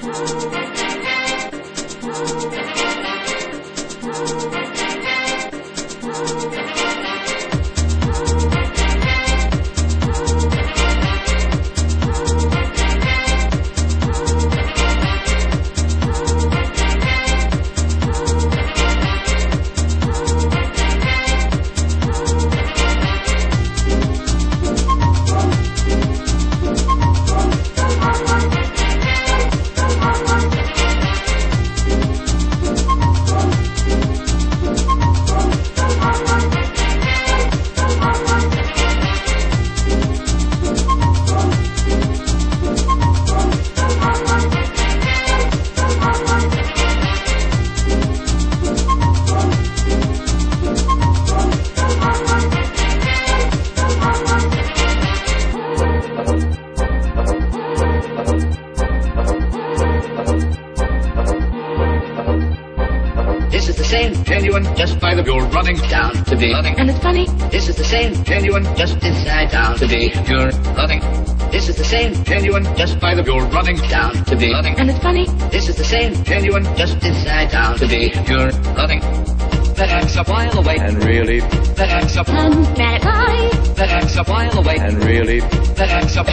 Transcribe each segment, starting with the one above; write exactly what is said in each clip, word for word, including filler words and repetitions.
Just by the you're running down to be running. And it's funny. This is the same genuine just inside down to be you're running. This is the same genuine just by the you're running down to be running. And it's funny. This is the same genuine just inside down to be you're running. That acts a while away and really that acts up Um, that I that acts a while away and really that acts up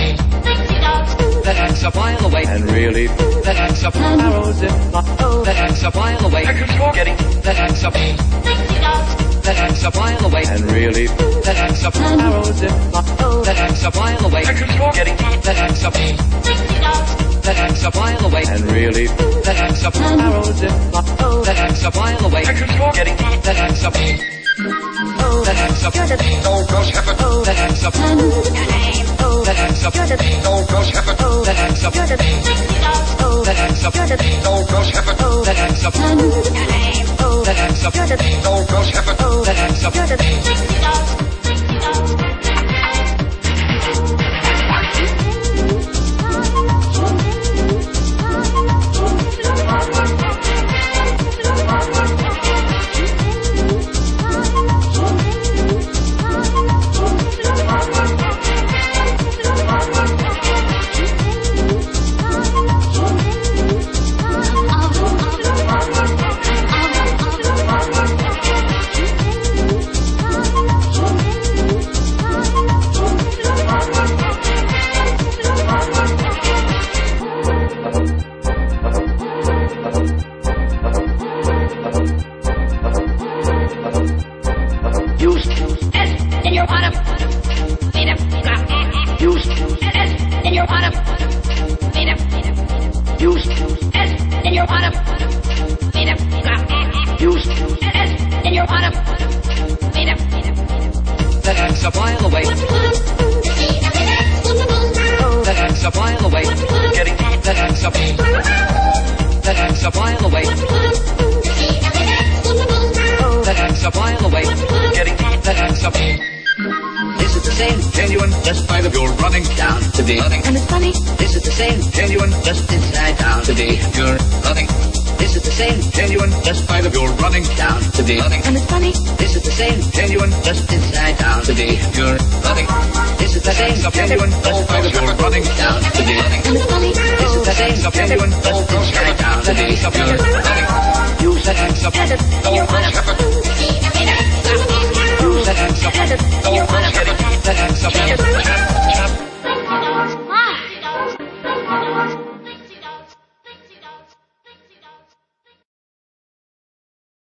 that acts a while away and really that acts up Um, arrows in my oh that acts a while away I could go getting that acts up that acts a while away and really that acts up Um, arrows in my oh that acts a while away I could go getting that acts up that acts a while away and really that acts up Um, arrows in my oh that acts a while away I could go getting that acts up oh that acts up don't go shepherd oh that acts up Um, oh that acts up don't go shepherd oh that acts up oh that acts up don't go shepherd oh that acts up Um, oh that acts up don't go shepherd oh that acts up Used S in your bottom. Feed him. Used S in your bottom. Feed him. Used S in your bottom. Feed him. Used S in your bottom. Feed him. that acts a while away oh that acts a while away getting that acts up that acts a while away oh that acts a while away getting that acts up this is the same genuine just by the you're running down to be running. and it's funny. This is the same genuine just inside down to be you're running. This is the same genuine just by the you're running down to be running. And it's funny. This is the same genuine just inside down to be you're running. This is the same genuine just by the you're running down to be running. And it's funny. This is the same genuine just inside down to be you're running. Use that acts up. In your bottom. Use that acts up. In your bottom.